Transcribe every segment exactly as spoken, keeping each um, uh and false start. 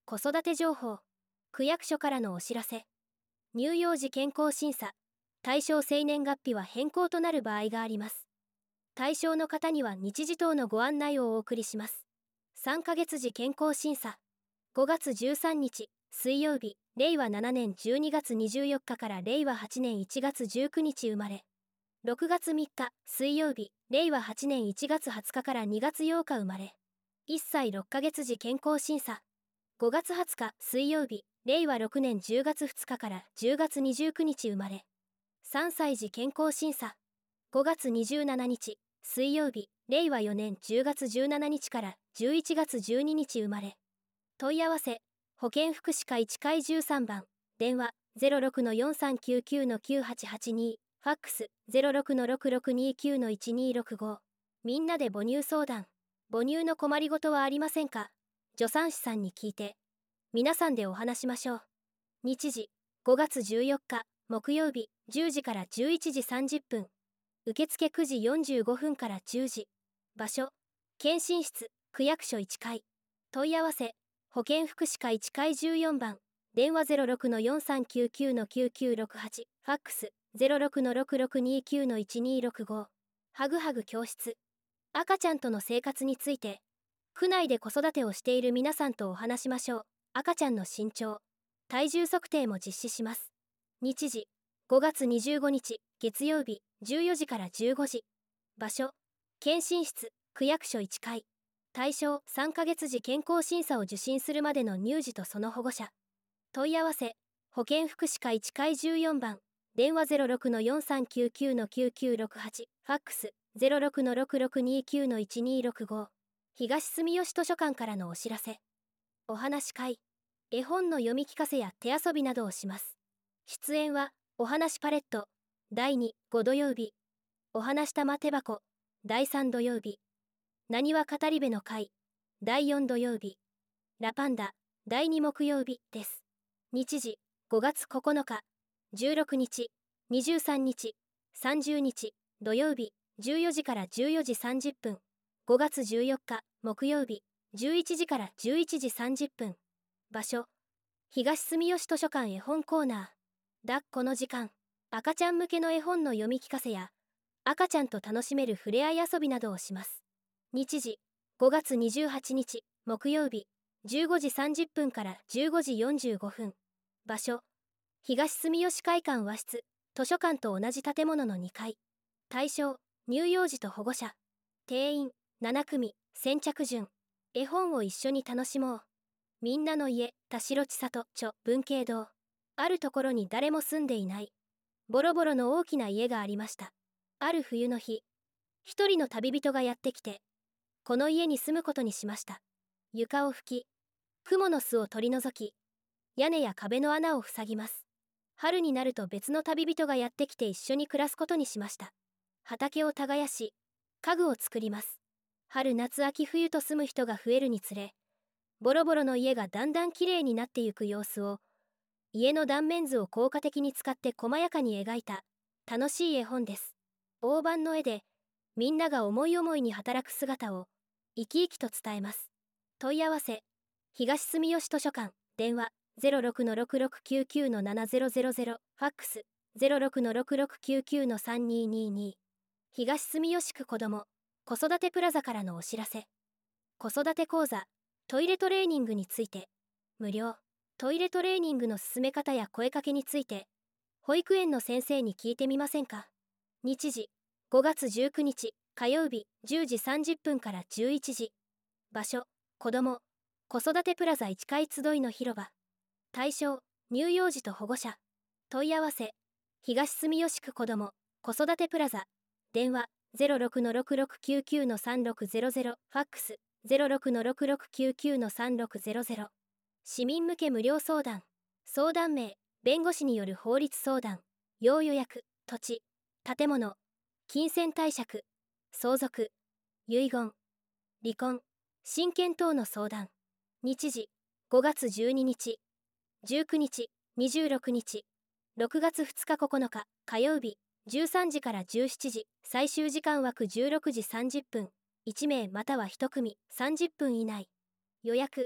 子育て情報。区役所からのお知らせ。乳幼児健康審査。対象生年月日は変更となる場合があります。対象の方には日時等のご案内をお送りします。さんかげつ時健康審査。ごがつじゅうさんにち、水曜日、れいわななねんじゅうにがつにじゅうよっかかられいわはちねんいちがつじゅうくにち生まれ。ろくがつみっか、水曜日、れいわはちねんいちがつはつかからにがつようか生まれ。いっさいろっかげつ時健康審査。ごがつはつか、水曜日、れいわろくねんじゅうがつふつかからじゅうがつにじゅうくにち生まれ。さんさい時健康審査。ごがつにじゅうしちにち、水曜日、れいわよねんじゅうがつじゅうしちにちからじゅういちがつじゅうににち生まれ。問い合わせ、保健福祉課いちかいじゅうさんばん、電話 ゼロろくのよんさんきゅうきゅうのきゅうはちはちに、ファックス ゼロろくのろくろくにきゅうのいちにろくご。みんなで母乳相談。母乳の困りごとはありませんか？助産師さんに聞いて。皆さんでお話しましょう。日時、ごがつじゅうよっか、木曜日、じゅうじからじゅういちじさんじゅっぷん。受付くじよんじゅうごふんからじゅうじ。場所、検診室、区役所いっかい。問い合わせ、保健福祉課いちかいじゅうよんばん、電話 ゼロろくのよんさんきゅうきゅうのきゅうきゅうろくはち、ファックス ゼロろくのろくろくにきゅうのいちにろくご。はぐはぐ教室。赤ちゃんとの生活について、区内で子育てをしている皆さんとお話しましょう。赤ちゃんの身長、体重測定も実施します。日時、ごがつにじゅうごにち、月曜日、じゅうよじからじゅうごじ。場所、検診室、区役所いっかい。対象、さんかげつ時健康審査を受診するまでの乳児とその保護者。問い合わせ、保健福祉課いちかいじゅうよんばん、電話 ゼロろくのよんさんきゅうきゅうのきゅうきゅうろくはち、ファックス ゼロろくのろくろくにきゅうのいちにろくご。東住吉図書館からのお知らせ。お話し会。絵本の読み聞かせや手遊びなどをします。出演は、お話パレット、だいに、ご土曜日。お話玉手箱、だいさん土曜日。なにわ語り部の会、だいよん土曜日。ラパンダ、だいに木曜日です。日時、ごがつここのか、じゅうろくにち、にじゅうさんにち、さんじゅうにち、土曜日、じゅうよじからじゅうよじさんじゅっぷん。ごがつじゅうよっか、木曜日、じゅういちじからじゅういちじさんじゅっぷん。場所、東住吉図書館絵本コーナー。だ、この時間、赤ちゃん向けの絵本の読み聞かせや、赤ちゃんと楽しめるふれあい遊びなどをします。日時、ごがつにじゅうはちにち、木曜日、じゅうごじさんじゅっぷんからじゅうごじよんじゅうごふん。場所、東住吉会館和室、図書館と同じ建物のにかい。対象、乳幼児と保護者。定員、ななくみ、先着順。絵本を一緒に楽しもう。みんなの家、田代千里、著、文慶堂。あるところに誰も住んでいない。ボロボロの大きな家がありました。ある冬の日、一人の旅人がやってきて、この家に住むことにしました。床を拭き、蜘蛛の巣を取り除き、屋根や壁の穴を塞ぎます。春になると別の旅人がやってきて一緒に暮らすことにしました。畑を耕し、家具を作ります。春夏秋冬と住む人が増えるにつれ、ボロボロの家がだんだんきれいになってゆく様子を、家の断面図を効果的に使って細やかに描いた楽しい絵本です。大判の絵でみんなが思い思いに働く姿を生き生きと伝えます。問い合わせ、東住吉図書館、電話 ゼロろくのろくろくきゅうきゅうのななゼロゼロゼロ、ファックス ゼロろくのろくろくきゅうきゅうのさんににに。東住吉区子ども子育てプラザからのお知らせ。子育て講座、トイレトレーニングについて、無料。トイレトレーニングの進め方や声かけについて、保育園の先生に聞いてみませんか？日時、ごがつじゅうくにち、火曜日、じゅうじさんじゅっぷんからじゅういちじ。場所、子ども子育てプラザいっかい集いの広場。対象、乳幼児と保護者。問い合わせ、東住吉区子ども子育てプラザ。電話 ゼロろくのろくろくきゅうきゅうのさんろくゼロゼロ、ファックス ゼロろくのろくろくきゅうきゅうのさんろくゼロゼロ。市民向け無料相談。相談名、弁護士による法律相談。要予約、土地、建物、金銭貸借、相続、遺言、離婚、親権等の相談。日時、ごがつじゅうににち、じゅうくにち、にじゅうろくにち、ろくがつふつかここのか、火曜日、じゅうさんじからじゅうしちじ、最終時間枠じゅうろくじさんじゅっぷん、いちめいまたはいちくみ、さんじゅっぷん以内。予約、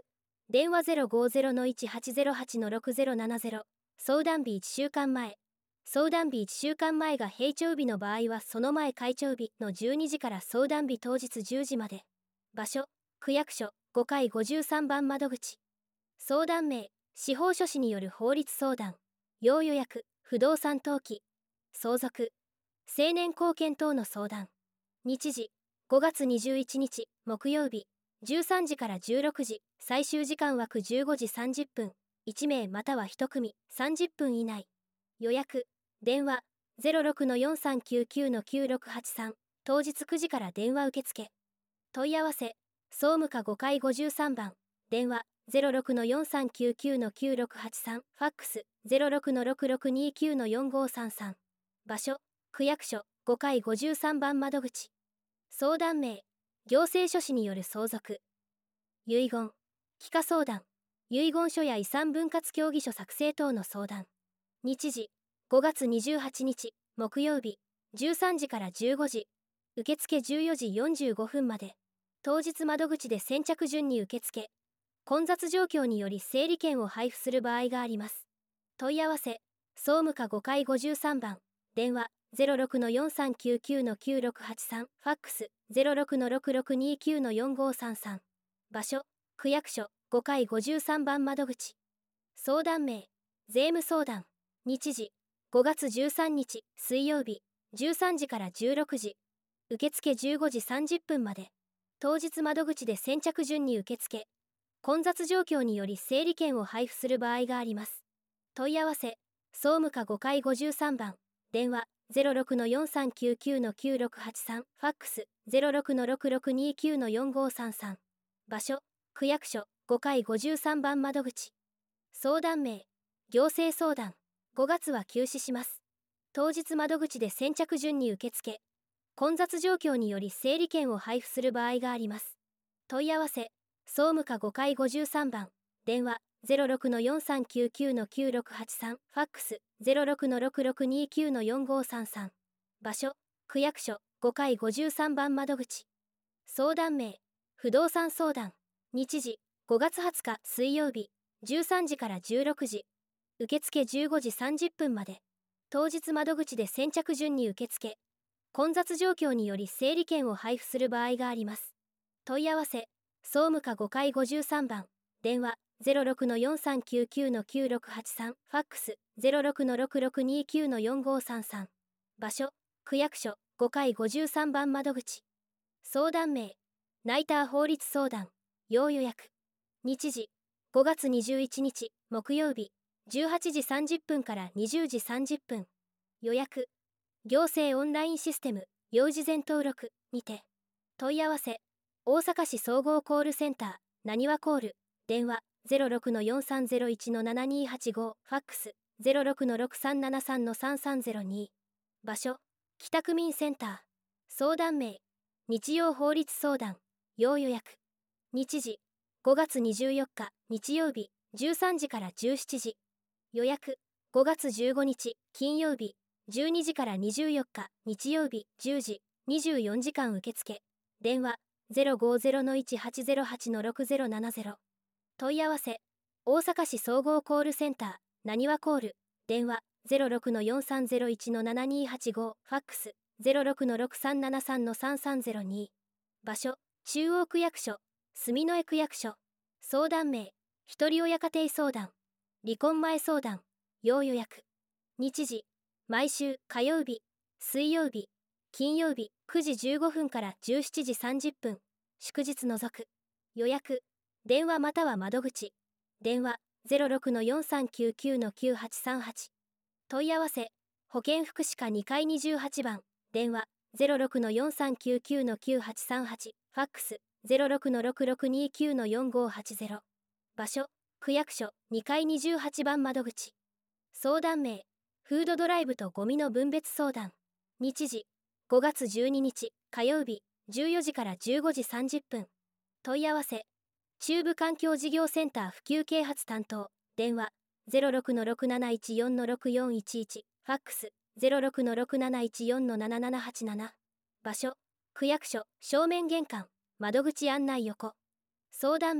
電話 ゼロごゼロのいちはちゼロはちのろくゼロななゼロ。相談日いっしゅうかんまえ。相談日いっしゅうかんまえが閉庁日の場合はその前開庁日のじゅうにじから相談日当日じゅうじまで。場所、区役所ごかいごじゅうさんばん窓口。相談名、司法書士による法律相談。要予約、不動産登記。相続、成年後見等の相談。日時、ごがつにじゅういちにち木曜日、じゅうさんじからじゅうろくじ、最終時間枠じゅうごじさんじゅっぷん、いちめいまたはいちくみさんじゅっぷん以内。予約、電話 ゼロろくのよんさんきゅうきゅうのきゅうろくはちさん、当日くじから電話受付。問い合わせ、総務課ごかいごじゅうさんばん、電話 ゼロろくのよんさんきゅうきゅうのきゅうろくはちさん、ファックス ゼロろくのろくろくにきゅうのよんごさんさん。場所、区役所ごかいごじゅうさんばん窓口。相談名、行政書士による相続。遺言、帰化相談、遺言書や遺産分割協議書作成等の相談。日時、ごがつにじゅうはちにち木曜日、じゅうさんじからじゅうごじ。受付じゅうよじよんじゅうごふんまで。当日窓口で先着順に受付。混雑状況により整理券を配布する場合があります。問い合わせ、総務課ごかいごじゅうさんばん、電話 ゼロろくのよんさんきゅうきゅうのきゅうろくはちさん、ファックス ゼロろくのろくろくにきゅうのよんごさんさん。場所、区役所ごかいごじゅうさんばん窓口。相談名、税務相談。日時、ごがつじゅうさんにち水曜日、じゅうさんじからじゅうろくじ。受付じゅうごじさんじゅっぷんまで。当日窓口で先着順に受付。混雑状況により整理券を配布する場合があります。問い合わせ、総務課ごかいごじゅうさんばん、電話 ゼロろくのよんさんきゅうきゅうのきゅうろくはちさん、ファックス ゼロろくのろくろくにきゅうのよんごさんさん。場所、区役所ごかいごじゅうさんばん窓口。相談名、行政相談。ごがつは休止します。当日窓口で先着順に受付。混雑状況により整理券を配布する場合があります。問い合わせ、総務課ごかいごじゅうさんばん、電話 ゼロろくのよんさんきゅうきゅうのきゅうろくはちさん、ファックス ゼロろくのろくろくにきゅうのよんごさんさん。場所、区役所ごかいごじゅうさんばん窓口。相談名、不動産相談。日時、ごがつはつか水曜日、じゅうさんじからじゅうろくじ。受付じゅうごじさんじゅっぷんまで。当日窓口で先着順に受付。混雑状況により整理券を配布する場合があります。問い合わせ、総務課ごかいごじゅうさんばん、電話 ゼロろくのよんさんきゅうきゅうのきゅうろくはちさん、ファックス ゼロろくのろくろくにきゅうのよんごさんさん。場所、区役所ごかいごじゅうさんばん窓口。相談名、ナイター法律相談、要予約。日時、ごがつにじゅういちにち木曜日、じゅうはちじさんじゅっぷんからにじゅうじさんじゅっぷん。予約、行政オンラインシステム要事前登録にて。問い合わせ、大阪市総合コールセンターなにわコール、電話 ゼロろくのよんさんゼロいちのななにはちご、ファックス ゼロろくのろくさんななさんのさんさんゼロに。場所、北区民センター。相談名、日曜法律相談、要予約。日時、ごがつにじゅうよっか日曜日、じゅうさんじからじゅうしちじ。予約、ごがつじゅうごにち金曜日、じゅうにじからにじゅうよっか日曜日じゅうじ、にじゅうよじかん受付。電話 ゼロごゼロのいちはちゼロはちのろくゼロななゼロ。問い合わせ、大阪市総合コールセンターなにわコール、電話 ゼロろくのよんさんゼロいちのななにはちご、ファックス ゼロろくのろくさんななさんのさんさんゼロに。場所、中央区役所住之江区役所。相談名、ひとり親家庭相談、離婚前相談、要予約。日時、毎週火曜日、水曜日、金曜日くじじゅうごふんからじゅうしちじさんじゅっぷん。祝日除く。予約、電話または窓口。電話 ゼロろくのよんさんきゅうきゅうのきゅうはちさんはち。問い合わせ、保健福祉課にかいにじゅうはちばん、電話 ゼロろくのよんさんきゅうきゅうのきゅうはちさんはち、ファックス ゼロろくのろくろくにきゅうのよんごはちゼロ。場所、区役所にかいにじゅうはちばん窓口。相談名、フードドライブとゴミの分別相談。日時、ごがつじゅうににち火曜日、じゅうよじからじゅうごじさんじゅっぷん。問い合わせ、中部環境事業センター普及啓発担当、電話 ゼロろくのろくなないちよんのろくよんいちいち、ファックス ゼロろくのろくなないちよんのななななはちなな。場所、区役所正面玄関窓口案内横。相談名、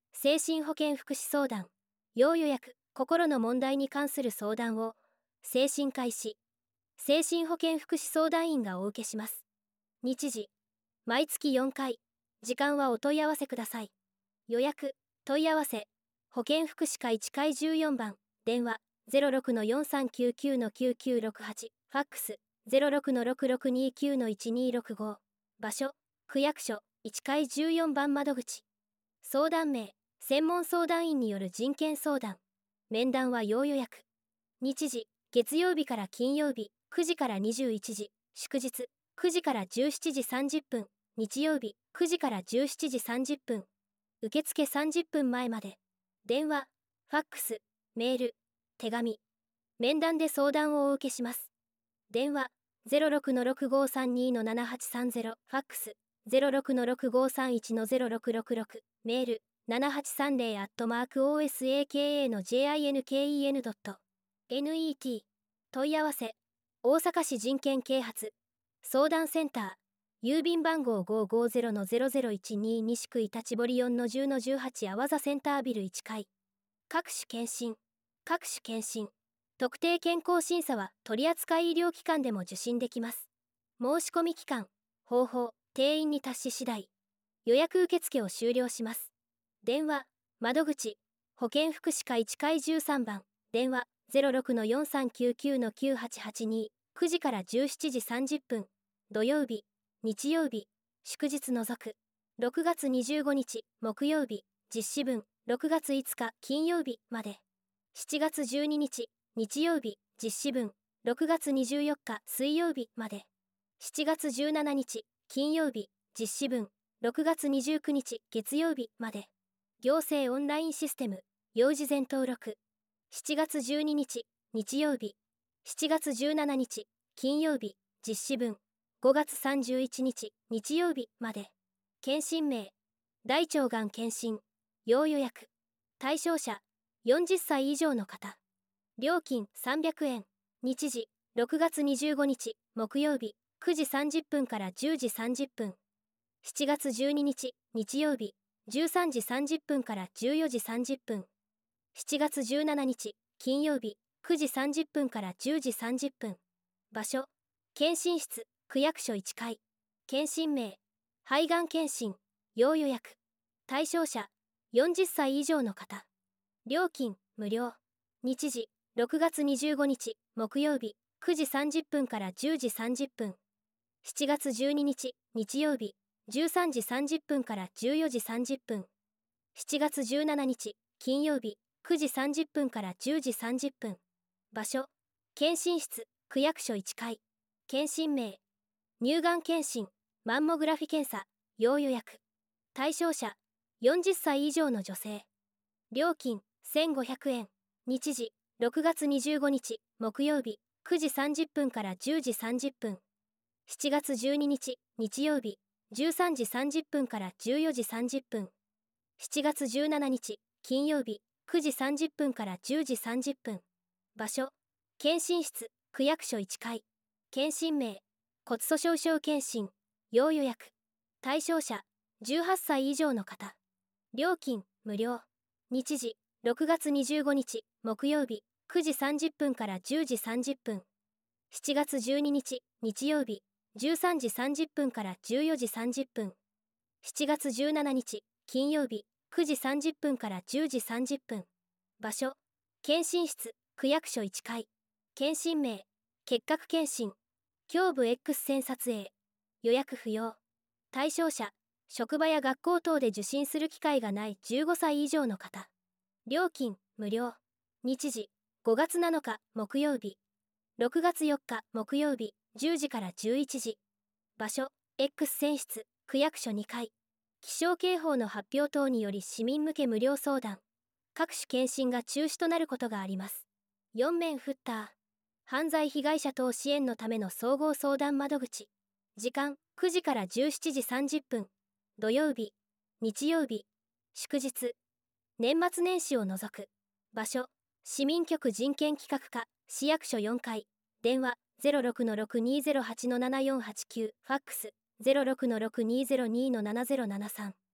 精神保健福祉相談、要予約、心の問題に関する相談を、精神科医師、精神保健福祉相談員がお受けします。日時、毎月よんかい、時間はお問い合わせください。予約、問い合わせ、保健福祉課いちかいじゅうよんばん、電話 ゼロろくのよんさんきゅうきゅうのきゅうきゅうろくはち、ファックス ゼロろくのろくろくにきゅうのいちにろくご、場所、区役所いちかいじゅうよんばん窓口。相談名、専門相談員による人権相談。面談は要予約。日時、月曜日から金曜日くじからにじゅういちじ、祝日くじからじゅうしちじさんじゅっぷん、日曜日くじからじゅうしちじさんじゅっぷん。受付さんじゅっぷんまえまで。電話、ファックス、メール、手紙。面談で相談をお受けします。電話、ゼロろくのろくごさんにのななはちさんゼロ、ファックス、ゼロろくのろくごさんいちのゼロろくろくろく、メール、ななはちさんゼロアットマークオーエスエーケーエーの ジェイアイエヌケーイーエヌドットネット。問い合わせ、大阪市人権啓発相談センター、郵便番号 ごーごーゼロのゼロゼロいちに 西区板地堀 よんのじゅうのじゅうはち 阿波座センタービルいちかい。各種検診、各種検診、特定健康審査は取扱医療機関でも受診できます。申し込み期間、方法、定員に達し次第、予約受付を終了します。電話、窓口、保健福祉課いちかいじゅうさんばん、電話 ゼロろくのよんさんきゅうきゅうのきゅうはちはちに、くじからじゅうしちじさんじゅっぷん、土曜日、日曜日、祝日除く。ろくがつにじゅうごにち木曜日、実施分、ろくがついつか金曜日まで。しちがつじゅうににち日曜日、実施分、ろくがつにじゅうよっか水曜日まで。しちがつじゅうしちにち金曜日、実施分、ろくがつにじゅうくにち月曜日まで。行政オンラインシステム、要事前登録。しちがつじゅうににち日曜日、しちがつじゅうしちにち金曜日、実施分、ごがつさんじゅういちにち日曜日まで。検診名、大腸がん検診、要予約。対象者、よんじゅっさい以上の方。料金さんびゃくえん。日時、ろくがつにじゅうごにち木曜日、くじさんじゅっぷんからじゅうじさんじゅっぷん。しちがつじゅうににち日曜日、じゅうさんじさんじゅっぷんからじゅうよじさんじゅっぷん。しちがつじゅうしちにち金曜日、くじさんじゅっぷんからじゅうじさんじゅっぷん。場所、検診室、区役所いちかい。検診名、肺がん検診、要予約。対象者、よんじゅっさい以上の方。料金、無料。日時、ろくがつにじゅうごにち木曜日、くじさんじゅっぷんからじゅうじさんじゅっぷん。しちがつじゅうににち日曜日、じゅうさんじさんじゅっぷんからじゅうよじさんじゅっぷん。しちがつじゅうしちにち金曜日、くじさんじゅっぷんからじゅうじさんじゅっぷん。場所、検診室、区役所いちかい。検診名、乳がん検診、マンモグラフィ検査、要予約。対象者、よんじゅっさい以上の女性。料金せんごひゃくえん。日時、ろくがつにじゅうごにち木曜日、くじさんじゅっぷんからじゅうじさんじゅっぷん。しちがつじゅうににち日曜日、じゅうさんじさんじゅっぷんからじゅうよじさんじゅっぷん。しちがつじゅうしちにち金曜日、くじさんじゅっぷんからじゅうじさんじゅっぷん。場所、検診室、区役所いちかい。検診名、骨粗鬆症検診、要予約。対象者、じゅうはっさい以上の方。料金、無料。日時、ろくがつにじゅうごにち木曜日、くじさんじゅっぷんからじゅうじさんじゅっぷん。しちがつじゅうににち日曜日、じゅうさんじさんじゅっぷんからじゅうよじさんじゅっぷん。しちがつじゅうしちにち金曜日、くじさんじゅっぷんからじゅうじさんじゅっぷん。場所、検診室、区役所いちかい。検診名、結核検診、胸部 X 線撮影。予約不要。対象者、職場や学校等で受診する機会がないじゅうごさい以上の方。料金、無料。日時、ごがつなのか木曜日、ろくがつよっか木曜日、じゅうじからじゅういちじ。場所、X 線室、区役所にかい。気象警報の発表等により市民向け無料相談。各種検診が中止となることがあります。よんめんフッター。犯罪被害者等支援のための総合相談窓口。時間、くじからじゅうしちじさんじゅっぷん。土曜日、日曜日、祝日。年末年始を除く。場所、市民局人権企画課、市役所よんかい。電話、ゼロろくのろくにーゼロはちのななよんはちきゅう。ファックス、ゼロろくのろくにーゼロにのななゼロななさん。